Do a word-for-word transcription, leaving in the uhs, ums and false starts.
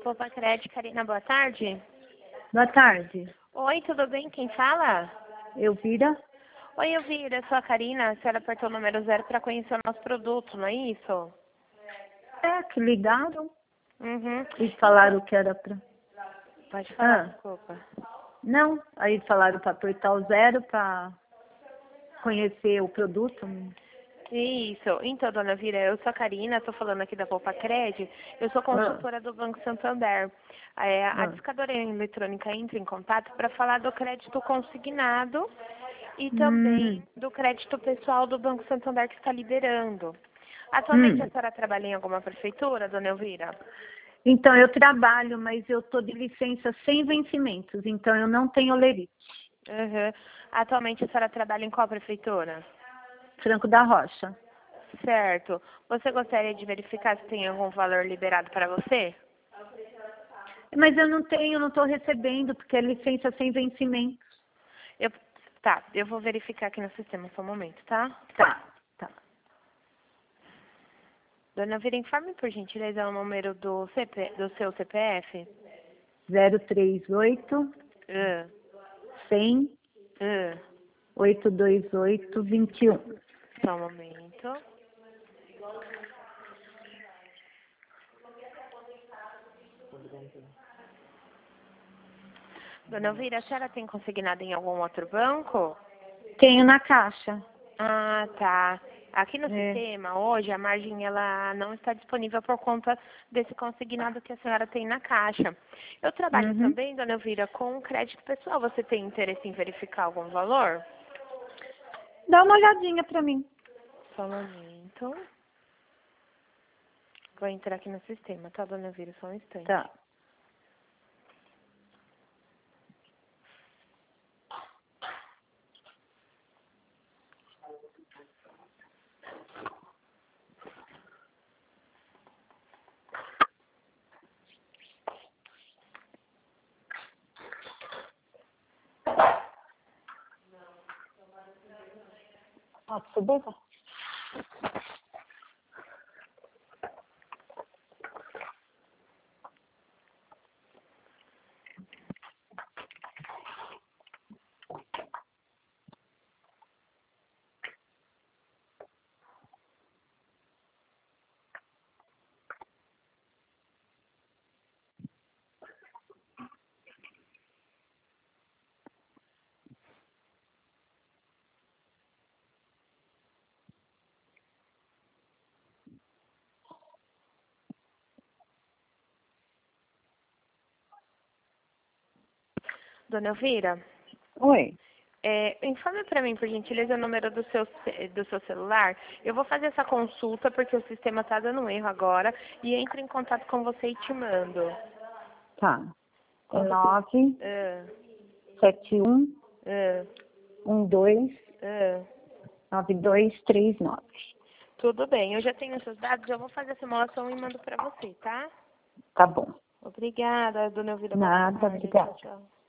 Poupa Crédito, Karina, boa tarde. Boa tarde. Oi, tudo bem? Quem fala? Elvira? Oi, Elvira, sou a Karina. A senhora apertou o número zero para conhecer o nosso produto, não é isso? É, que ligaram Uhum. e falaram que era pra... Pode falar, Ah, desculpa. não, aí falaram para apertar o zero para conhecer o produto. Isso. Então, dona Elvira, eu sou a Karina, estou falando aqui da Poupa Crédito. Eu sou Ah, consultora do Banco Santander. É, a ah. discadora eletrônica entra em contato para falar do crédito consignado e também Hum, do crédito pessoal do Banco Santander que está liberando. Atualmente a hum. senhora trabalha em alguma prefeitura, dona Elvira? Então, eu trabalho, mas eu estou de licença sem vencimentos, então eu não tenho lerite. Uhum. Atualmente a senhora trabalha em qual prefeitura? Franco da Rocha. Certo. Você gostaria de verificar se tem algum valor liberado para você? Mas eu não tenho, não estou recebendo, porque é licença sem vencimento. Eu, tá, eu vou verificar aqui no sistema só um momento, tá? Tá, tá. Dona Vira, informe por gentileza o número do, C P, do seu C P F. zero três oito, Uh, cem, uh, oito dois oito, vinte e um. só um momento. Dona Elvira, a senhora tem consignado em algum outro banco? Tenho na caixa. Ah, tá. Aqui no É. sistema, hoje, a margem ela não está disponível por conta desse consignado que a senhora tem na caixa. Eu trabalho Uhum. também, dona Elvira, com crédito pessoal. Você tem interesse em verificar algum valor? Dá uma olhadinha pra mim. Só um momento. Vou entrar aqui no sistema, tá, dona Elvira? Só um instante. Tá. Pode subir? Tá? Dona Elvira, Oi. é, informe para mim, por gentileza, o número do seu, ce- do seu celular. Eu vou fazer essa consulta porque o sistema está dando um erro agora e entro em contato com você e te mando. Tá. É Qual que é o seu... nove Ah, sete um ah, um dois ah. nove dois três nove. Tudo bem, eu já tenho os seus dados, já vou fazer a simulação e mando para você, tá? Tá bom. Obrigada, dona Elvira. Boa Nada, tarde. Tchau, obrigada. tchau.